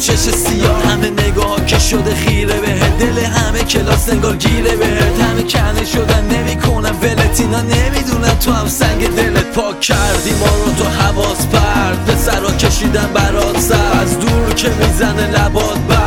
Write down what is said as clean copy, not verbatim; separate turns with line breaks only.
چش سیاه، همه نگاه ها که شده خیره بهت، دل همه کلاس انگار گیره بهت، همه کنه شدن نمیکنن ولت، اینا نمیدونن تو هم سنگ دلت. پاک کردی ما رو تو حواس پرد، پسرا کشیدن برات سر، از دور که میزنه لبات